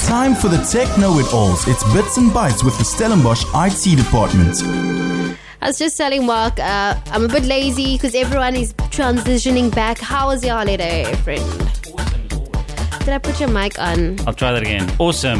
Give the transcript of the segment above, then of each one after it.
Time for the Tech Know-It-Alls. It's Bits and Bytes with the Stellenbosch IT department. I was just telling Mark, I'm a bit lazy because everyone is transitioning back. How was your holiday, friend? Did I put your mic on? I'll try that again. Awesome.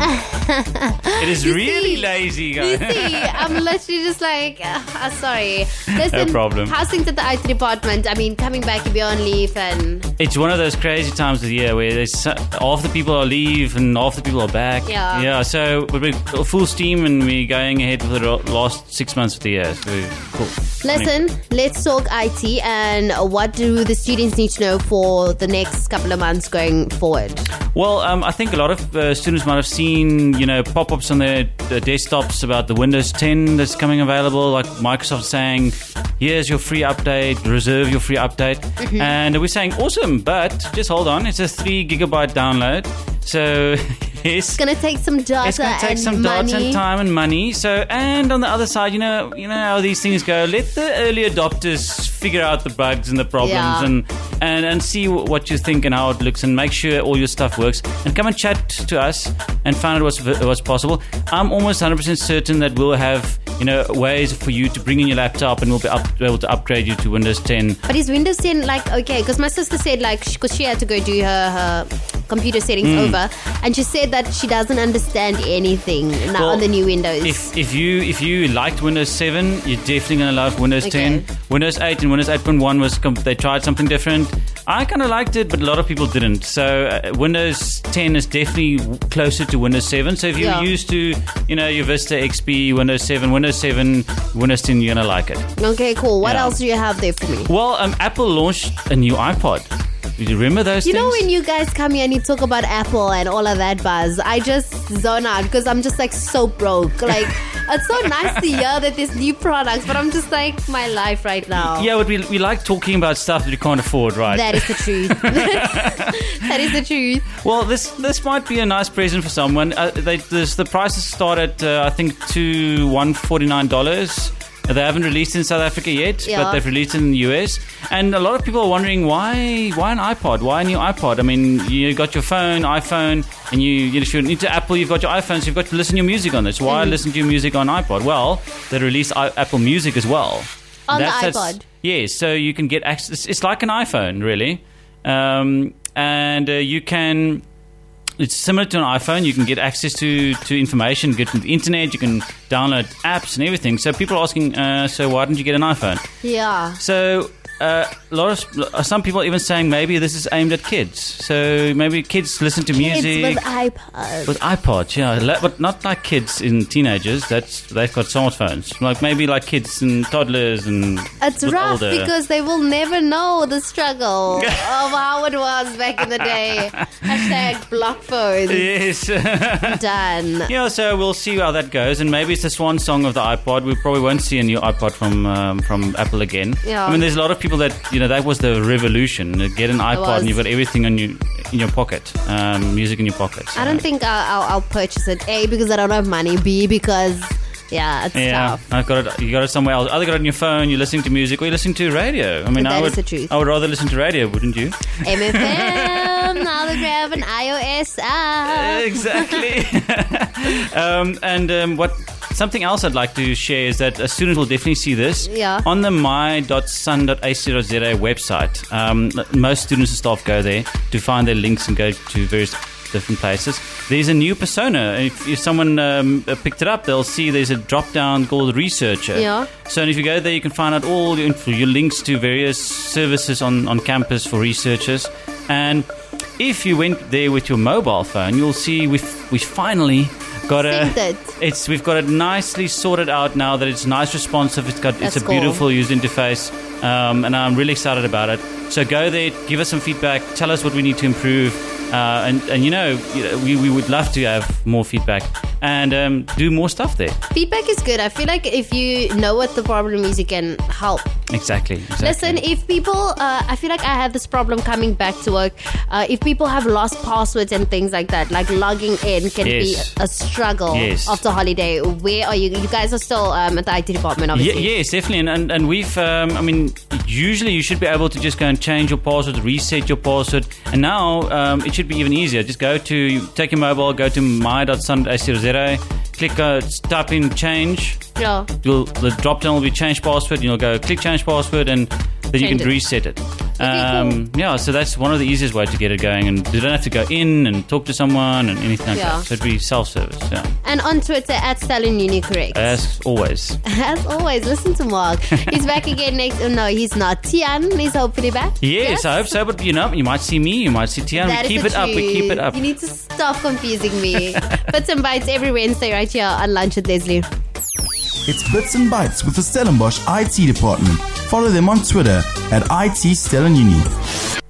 It is really lazy, guys. You see, I'm literally just like, sorry. Listen, No problem. How's things at the IT department? I mean, coming back, you'll be on leave and... It's one of those crazy times of the year where there's half the people are leave and half the people are back. Yeah. So we're full steam and we're going ahead for the last 6 months of the year. So cool. Listen, let's talk IT and what do the students need to know for the next couple of months going forward? Well, I think a lot of students might have seen, pop-ups on their desktops about the Windows 10 that's coming available, like Microsoft saying, here's your free update, reserve your free update. Mm-hmm. And we're saying, awesome, but just hold on, it's a 3 gigabyte download. So, it's going to take some data It's going to take some data and time and money. So, and on the other side, you know how these things go. Let the early adopters figure out the bugs and the problems and see what you think and how it looks and make sure all your stuff works. And come and chat to us and find out what's possible. I'm almost 100% certain that we'll have ways for you to bring in your laptop and we'll be able to upgrade you to Windows 10. But is Windows 10 okay? Because my sister said because she had to go do her computer settings over, and she said that she doesn't understand anything now on the new Windows. If you liked Windows 7, you're definitely going to love Windows 10. Windows 8 and Windows 8.1 they tried something different. I kind of liked it, but a lot of people didn't. So Windows 10 is definitely closer to Windows 7. So if you're used to your Vista XP, Windows 7, Windows 10, you're going to like it. Okay, cool. What else do you have there for me? Well, Apple launched a new iPod. Do you remember those things? You know when you guys come here and you talk about Apple and all of that buzz, I just zone out because I'm just like so broke. Like, it's so nice to hear that there's new products, but I'm just like, my life right now. Yeah, but we like talking about stuff that you can't afford, right? That is the truth. That is the truth. Well, this might be a nice present for someone. The prices start at, I think, $149. They haven't released in South Africa yet, but they've released in the US. And a lot of people are wondering, why an iPod? Why a new iPod? I mean, you got your iPhone, and you're into Apple, you've got your iPhone, so you've got to listen to your music on this. Why listen to your music on iPod? Well, they released Apple Music as well. On the iPod? Yes, so you can get access. It's like an iPhone, really. And you can... It's similar to an iPhone. You can get access to information, get to the internet, you can download apps and everything. So people are asking, so why didn't you get an iPhone? Yeah. So some people are even saying maybe this is aimed at kids. So maybe kids listen to music. Kids with iPods. With iPods, yeah. But not like kids in teenagers. They've got smartphones. Maybe like kids and toddlers and it's rough older. Because they will never know the struggle of how it was back in the day. Hashtag block phones. Yes. Done. Yeah, so we'll see how that goes. And maybe it's the swan song of the iPod. We probably won't see a new iPod from Apple again. Yeah. I mean, there's a lot of people that that was the revolution. Get an iPod and you've got everything in your pocket, music in your pocket. So. I don't think I'll purchase it. A, because I don't have money. B, because it's tough. You got it somewhere else. Either got it on your phone, you're listening to music, or you're listening to radio. I mean, that is the truth. I would rather listen to radio, wouldn't you? MFM. Now that we have an iOS app. Exactly. Something else I'd like to share is that a student will definitely see this on the my.sun.ac.za website. Most students and staff go there to find their links and go to various different places. There's a new persona. If someone picked it up, they'll see there's a drop down called researcher. Yeah. So if you go there, you can find out all your links to various services on campus for researchers. And if you went there with your mobile phone, you'll see we finally got we've got it nicely sorted out now that it's nice, responsive. It's a beautiful user interface, and I'm really excited about it. So go there, give us some feedback, tell us what we need to improve, and we would love to have more feedback and do more stuff there. Feedback is good. I feel like if you know what the problem is, you can help Exactly. Listen, if people, I feel like I have this problem coming back to work. If people have lost passwords and things like that, like logging in can be a struggle after holiday. Where are you? You guys are still at the IT department, obviously. Yes, definitely. And we've, usually you should be able to just go and change your password, reset your password. And now it should be even easier. Just take your mobile, go to my.sun.ac.za, click, type in change. Yeah. The drop down will be change password. You'll go click change password, and then you can reset it. Okay, cool. Yeah, so that's one of the easiest ways to get it going, and you don't have to go in and talk to someone and anything like that. So it'd be self-service. Yeah. And on Twitter at Stellan Uni, correct? As always. As always, listen to Mark. He's back again next. Oh no, he's not. Tian is hopefully back. Yes, I hope so. But you might see me, you might see Tian. We keep it up. You need to stop confusing me. Bits and Bites every Wednesday right here on Lunch with Leslie. It's Bits and Bites with the Stellenbosch IT department. Follow them on Twitter at IT Stellan Uni.